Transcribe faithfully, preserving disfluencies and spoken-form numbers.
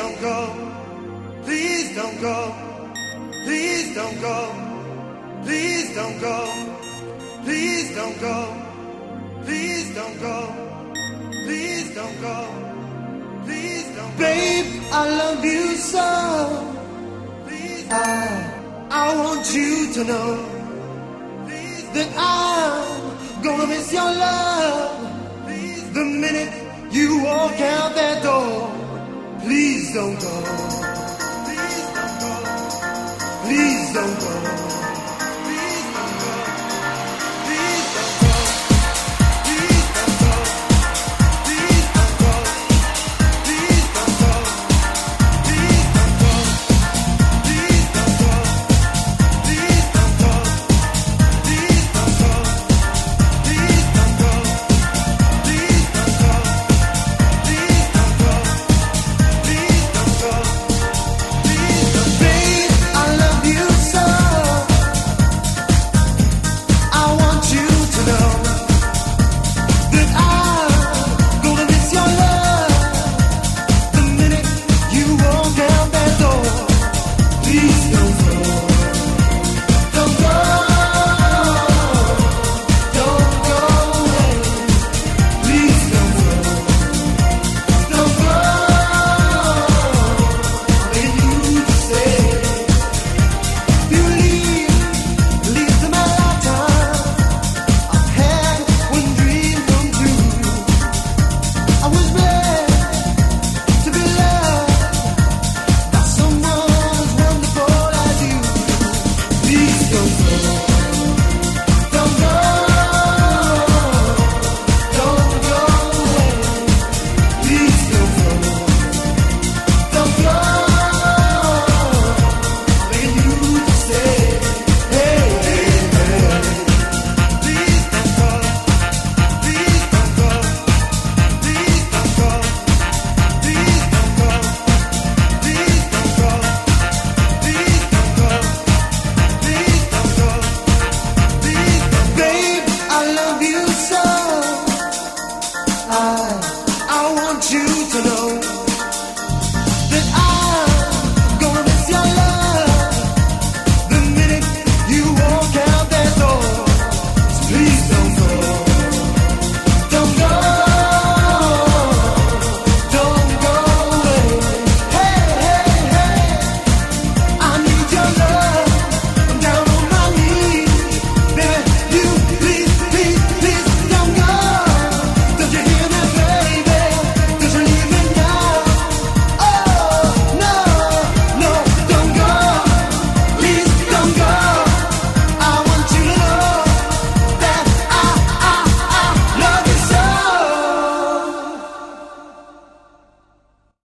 don't go. Please don't go. Please don't go. Please don't go. Please don't go. Please don't go. Please don't go. Please don't go. Babe, I love you so. Please I, I want you to know that I'm gonna miss your love. Please, the minute you walk out that door. Please don't go. Please don't go. Please don't go. Please don't go. Please don't go. Please don't go. Please don't go. Please don't go. Please don't go. Please don't go. Please don't go. Please don't go. Please don't go. Please don't go. Please don't go. Please don't go. Please don't. Babe, I love you so. I want you to know that I'm gonna miss your love the minute you walk out that door. Please don't go. Don't go. Don't go away. Please don't go. Don't go. When you say you leave, leave to my lifetime. I've had one dream come true. I was blessed to be loved by someone as wonderful as you. Please don't go. Don't go. Don't go away. Please don't go. Don't go. When you say, hey, hey, hey. Please don't go. Please don't go. Please don't go. Please don't go. Please don't go. Please don't go. Please don't go. Please don't. Babe, I love you so. I I want you to know